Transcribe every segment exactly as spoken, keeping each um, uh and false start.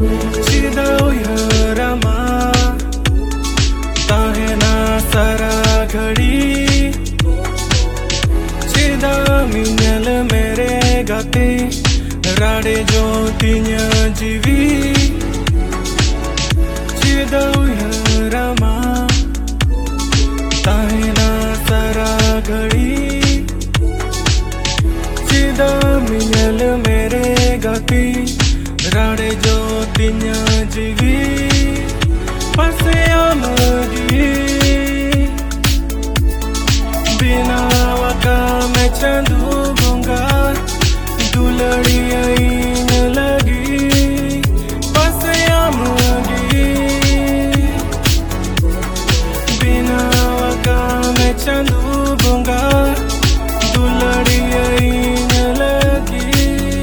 Cidau yarama tahena sara घड़ी Cida minyal mere gate rade jyotinya jivi Cidau yarama tahena sara घड़ी Cida minyal mere gate rade jyotinya jivi Pase amagi बिना वका मैं चंदू गूंगा दुलड़ी आई न लगी बस आमगी बिना वका मैं चंदू गूंगा दुलड़ी आई न लगी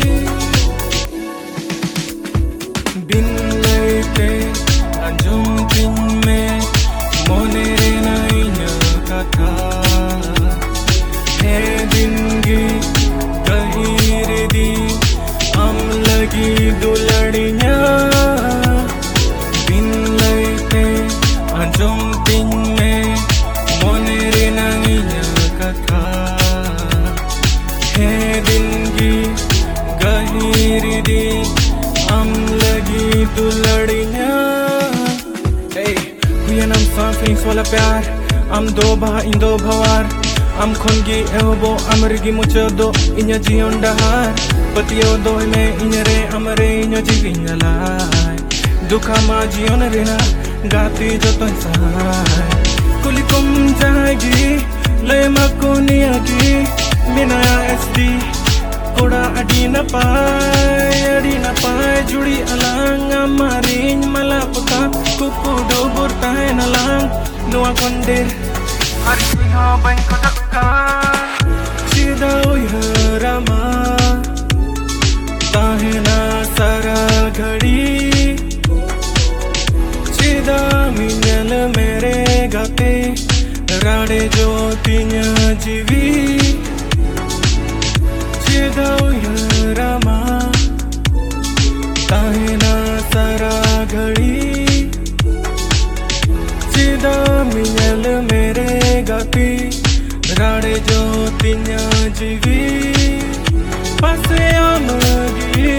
बिन लेते अंजुम दिन में मोने नहीं न कथा दुलड़िया बिन लेते अंजुम दिन में मोनेरे नंगिया कथा है दिन की गहीरी दी हम लगी दुलड़िया hey huyan am sa feelings wala प्यार am do bah indo bhawar am khongi ehobo amrigi muchado inya jion dahar Patio doi me inere amare inyo jivinalai Dukha ma jion rena gati joton sai Kulikum jayegi le makuni agi minaya S D Koda adi na pai adi na pai judi alang amarin malapaka kupu do burtai nalang nuwa kondir Arisi ha bang kodakan Cidau yarama tahena sara घड़ी Cida minyal mere gate rade jyotinya jivi Cidau yarama tahena sara घड़ी Cida minyal mere gate rade jyotinya jivi Pase amagi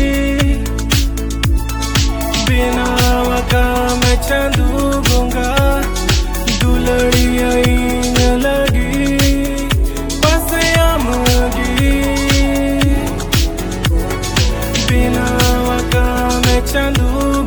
बिना वका मैं चंदू गूंगा दुलड़ी आई न लगी बस आमगी बिना वका मैं चंदू